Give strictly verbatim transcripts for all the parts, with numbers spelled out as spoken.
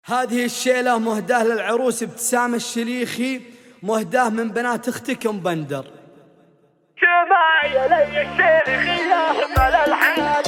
هذه الشيلة مهداه للعروس ابتسام الشليخي، مهداه من بنات اختك ام بندر. شمع يا لي الشليخي يا همل الحال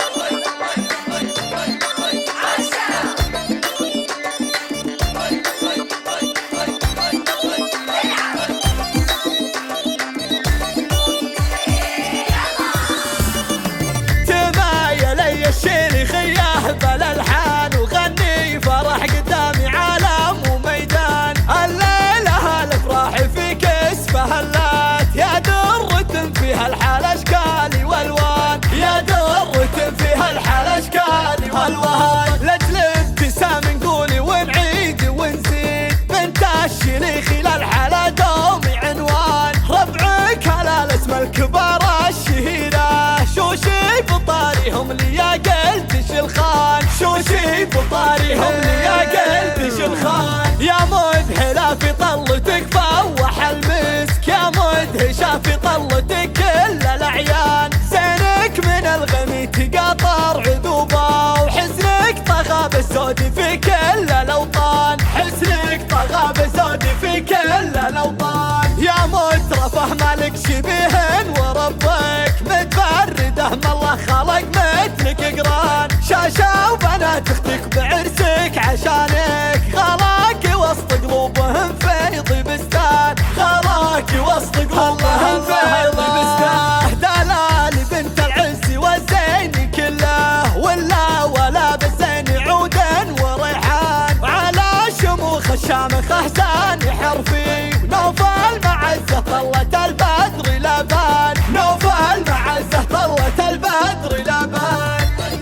لجل ابتسام نقولي ونعيد ونزيد، بنت الشليخي للحلا دومي عنوان، ربعك على الاسم الكبار الشهيرة، شوشي بطاريهم لي يا قلت شلخان، شوشي بطاريهم لي يا قلت شلخان، يا مذهلة في طلتك فوح المسك، يا مدهشة في طلتك كل الأعيان، زينك من الغميت قطر عذوبة، وحسنك طغى بالزود في كل الأوطان، حسنك طغى بالزود في كل الأوطان، يا مترفه مالك شبيهن وربك متفرده ما الله خلق مثلك قران، شاشة وبنات اختك بعرسك عشانك، خلاك وسط قلوبهم فيض بستان، خلاك وسط قلوبهم فيض بستان، دلالي بنت العز والزين كله، ولا ولا بالزين عودا وريحان، وعلى شموخ الشامخ احسان حرفي، نوفل معزه طلت البدر لبان، نوفل معزه طلت البدر لبان.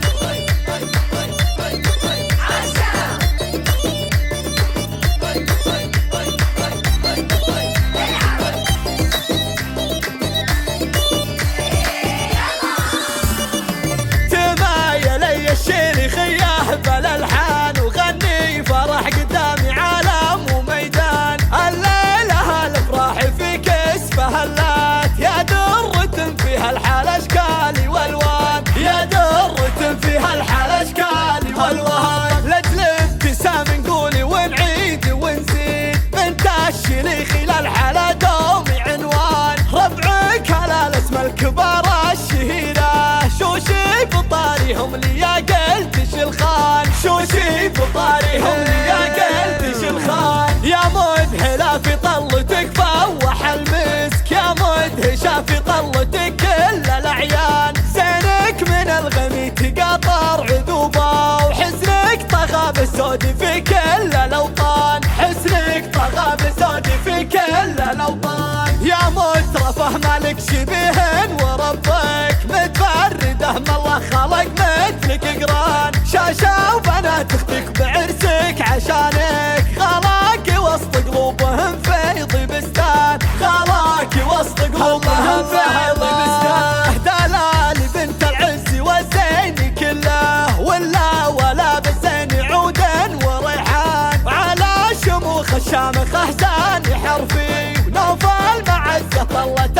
الشليخي يهبل الحان وغني فرح قدامي عالم وميدان، الليلة الافراح في كسفها اللات، يا درة فيها الحال اشكالي والوان، يا درة فيها الحال اشكالي والوان، لجل ابتسام نقولي ونعيد ونزيد، بنت الشليخي للحلا دومي عنوان، ربعك على الاسم الكبار الشهيرة، شوشي بطاريهم لي يا قلت شلخان، شوشي بطاريهم لي يا قلت شلخان، يا مذهلة في طلتك فوح المسك، يا مدهشة في طلتك كل الأعيان، زينك من الغميت قطر عذوبة، وحسنك طغى بالزود في كل الأوطان، حسنك طغى بالزود في كل الأوطان، يا مترفه مالك شبيهن وربك متفرده ما الله خلق مثلك قران، شاشة وبنات اختك بعرسك عشانك، خلاك وسط قلوبهم فيض بستان، خلاك وسط قلوبهم فيض بستان، دلالي بنت العز والزين كله، ولا ولا بالزين عودا وريحان، وعلى شموخ الشامخ احسان حرفي، ونوفل معزه طلت